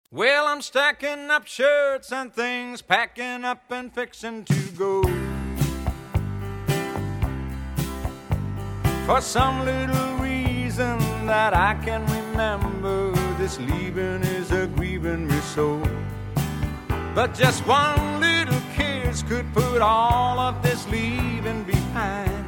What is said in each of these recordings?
Well, I'm stacking up shirts and things, packing up and fixing to go. For some little reason that I can remember, this leaving is a grieving me so. But just one little kiss could put all of this leaving behind.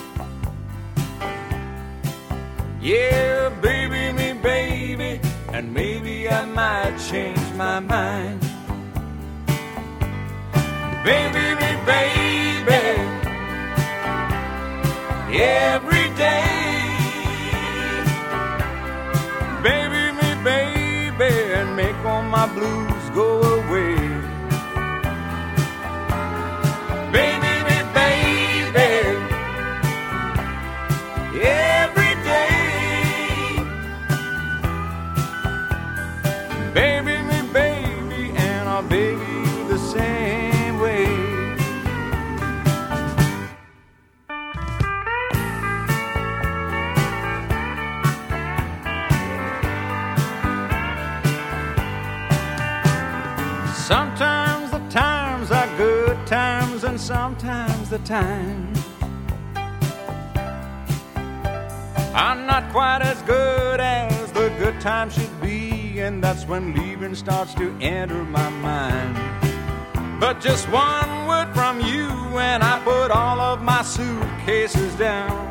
Yeah, baby, me baby, and maybe I might change my mind. Baby, me baby, every day. Baby, me baby, and make all my blues go away. Baby, me baby, every day. Baby, me baby, and I'll baby you the same way. Sometimes the times are good times, and sometimes the times are not quite as good as the good times should be, and that's when leaving starts to enter my mind. But just one word from you and I put all of my suitcases down.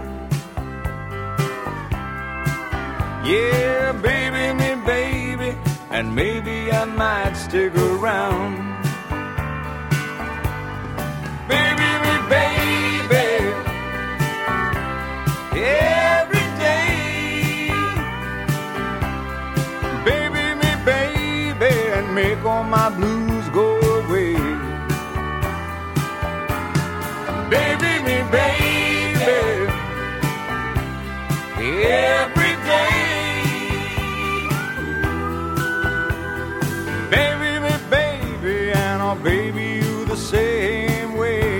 Yeah, baby, me baby, and maybe I might stick around. Baby, me baby, every day. Baby, me baby, and make all my blues go away. Baby, me baby, every day. Baby, me baby, and I'll baby you the same way.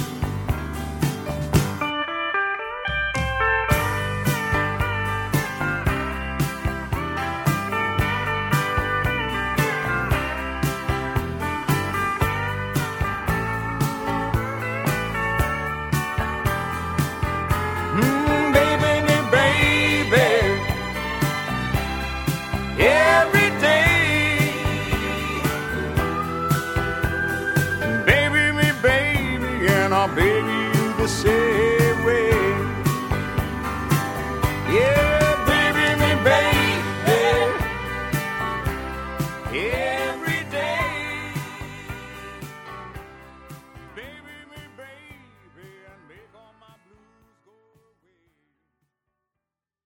Baby, me baby, every day. Baby, me baby, and I'll baby you the same way. Yeah, baby, me baby, yeah.